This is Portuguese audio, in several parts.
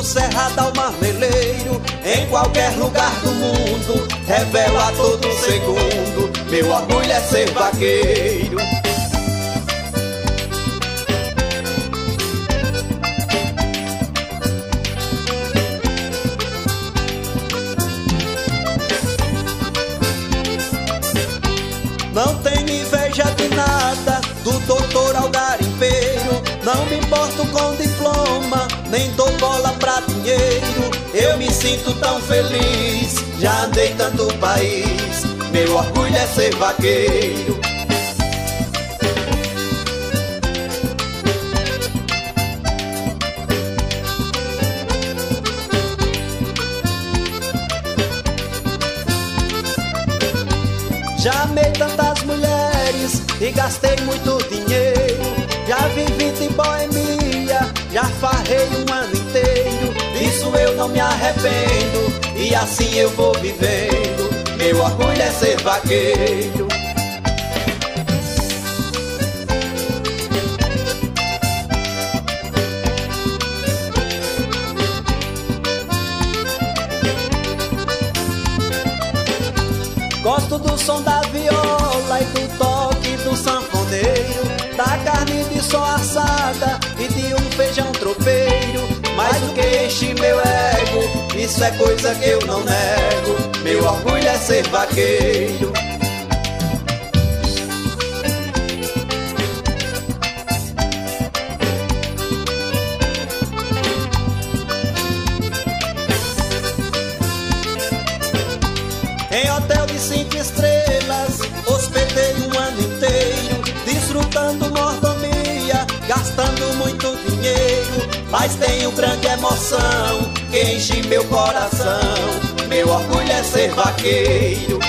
Cerrado ao Marmeleiro, em qualquer lugar do mundo, revela a todo segundo, meu orgulho é ser vaqueiro. Não tenho inveja de nada do doutor ao garimpeiro, não me importo com diploma, nem dou bola pra dinheiro. Eu me sinto tão feliz, já andei tanto país, meu orgulho é ser vaqueiro. Já amei tantas mulheres e gastei muito dinheiro, já vivi de boemia, já farrei um ano inteiro. Disso eu não me arrependo e assim eu vou vivendo, meu orgulho é ser vaqueiro. Gosto do som da viola e do toque do sanfoneiro, da carne de sol assada e de um feijão tropeiro. Mas o que enche meu ego, isso é coisa que eu não nego, meu orgulho é ser vaqueiro. Em hotel de 5 estrelas, hospedei um ano inteiro, desfrutando mordomia, gastando muito dinheiro. Mas tenho grande emoção que enche meu coração, meu orgulho é ser vaqueiro.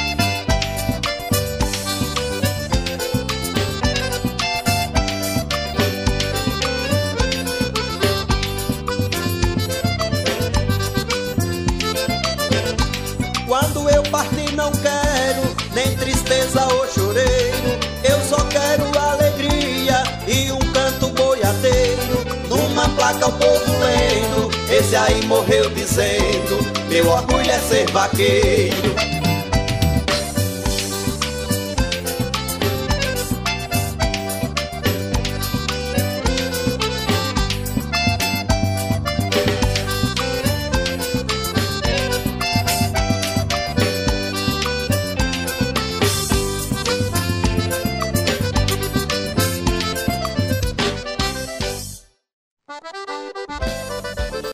Quando eu partir não quero nem tristeza ou choreiro, eu só quero alegria e um canto boiadeiro. Numa placa o povo lendo, esse aí morreu dizendo, meu orgulho é ser vaqueiro.